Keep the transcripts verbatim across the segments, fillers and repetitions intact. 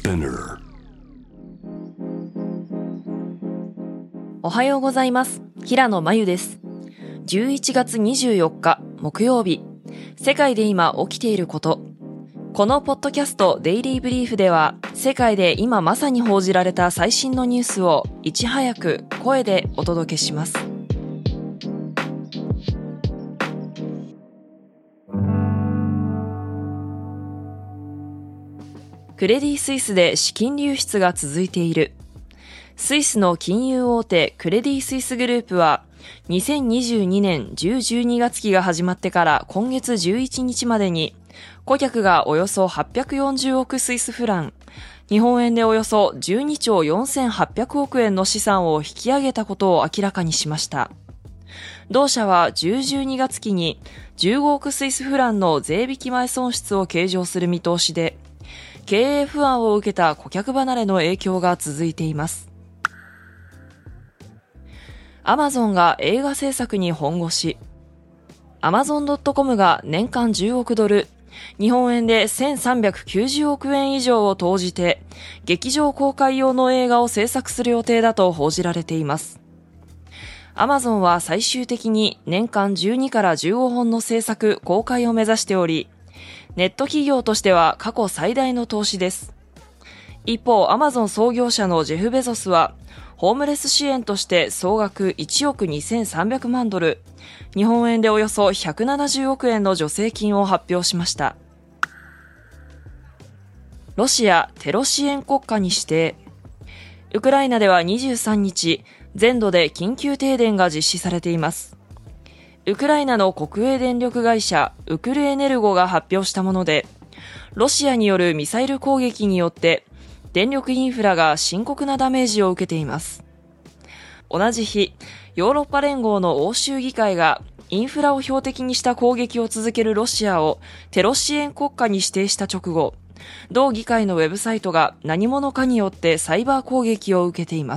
Spinner。 おはようございます。平野真由です。じゅういちがつにじゅうよっか木曜日、世界で今起きていること。このポッドキャストデイリーブリーフでは、世界で今まさに報じられた最新のニュースをいち早く声でお届けします。クレディ・スイスで資金流出が続いている。スイスの金融大手クレディ・スイスグループは、にせんにじゅうにねんじゅう、じゅうにがつきが始まってから今月じゅういちにちまでに、顧客がおよそはっぴゃくよんじゅうおくスイスフラン、日本円でおよそじゅうにちょうよんせんはっぴゃくおくえんの資産を引き上げたことを明らかにしました。同社はじゅう、じゅうにがつきにじゅうごおくスイスフランの税引き前損失を計上する見通しで、経営不安を受けた顧客離れの影響が続いています。アマゾンが映画制作に本腰。アマゾンドットコム が年間じゅうおくドル、日本円でせんさんびゃくきゅうじゅうおくえん以上を投じて、劇場公開用の映画を制作する予定だと報じられています。アマゾンは最終的に年間じゅうにからじゅうごほんの制作・公開を目指しており、ネット企業としては過去最大の投資です。一方、アマゾン創業者のジェフ・ベゾスは、ホームレス支援として総額いちおくにせんさんびゃくまんドル、日本円でおよそひゃくななじゅうおくえんの助成金を発表しました。ロシアテロ支援国家に指定。ウクライナではにじゅうさんにち、全土で緊急停電が実施されています。ウクライナの国営電力会社ウクルエネルゴが発表したもので、ロシアによるミサイル攻撃によって電力インフラが深刻なダメージを受けています。同じ日、ヨーロッパ連合の欧州議会がインフラを標的にした攻撃を続けるロシアをテロ支援国家に指定した直後、同議会のウェブサイトが何者かによってサイバー攻撃を受けています。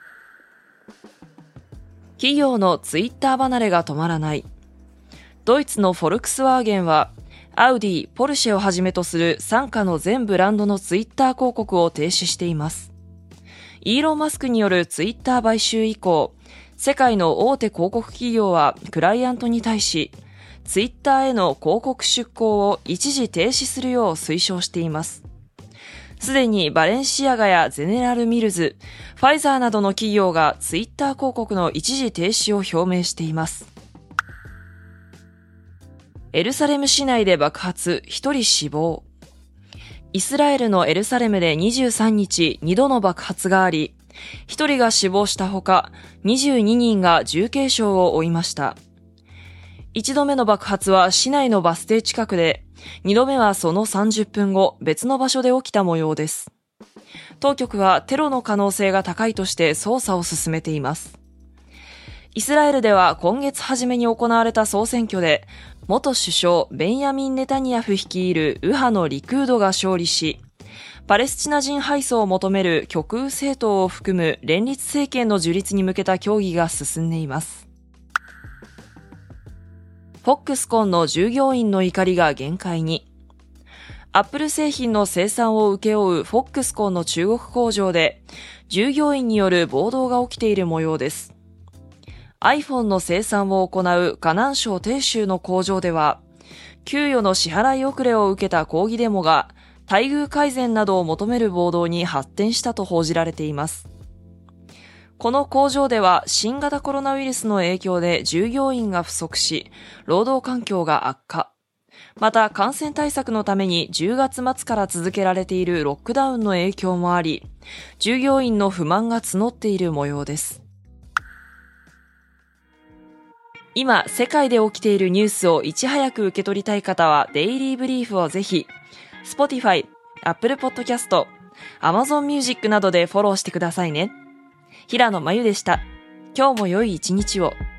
企業のツイッター離れが止まらない。ドイツのフォルクスワーゲンは、アウディ、ポルシェをはじめとする傘下の全ブランドのツイッター広告を停止しています。イーロン・マスクによるツイッター買収以降、世界の大手広告企業はクライアントに対し、ツイッターへの広告出稿を一時停止するよう推奨しています。すでにバレンシアガやゼネラルミルズ、ファイザーなどの企業がツイッター広告の一時停止を表明しています。エルサレム市内で爆発、ひとり死亡。イスラエルのエルサレムでにじゅうさんにちにどの爆発があり、ひとりが死亡したほか、にじゅうににんが重軽傷を負いました。いちどめの爆発は市内のバス停近くで、にどめはそのさんじゅっぷんご、別の場所で起きた模様です。当局はテロの可能性が高いとして捜査を進めています。イスラエルでは今月初めに行われた総選挙で、元首相ベンヤミン・ネタニヤフ率いる右派のリクードが勝利し、パレスチナ人敗訴を求める極右政党を含む連立政権の樹立に向けた協議が進んでいます。フォックスコンの従業員の怒りが限界に。アップル製品の生産を請け負うフォックスコンの中国工場で、従業員による暴動が起きている模様です。iPhone の生産を行う河南省鄭州の工場では、給与の支払い遅れを受けた抗議デモが、待遇改善などを求める暴動に発展したと報じられています。この工場では新型コロナウイルスの影響で従業員が不足し、労働環境が悪化。また感染対策のためにじゅうがつまつから続けられているロックダウンの影響もあり、従業員の不満が募っている模様です。今、世界で起きているニュースをいち早く受け取りたい方はデイリーブリーフをぜひ、Spotify、Apple Podcast、Amazon Music などでフォローしてくださいね。平野真由でした。今日も良い一日を。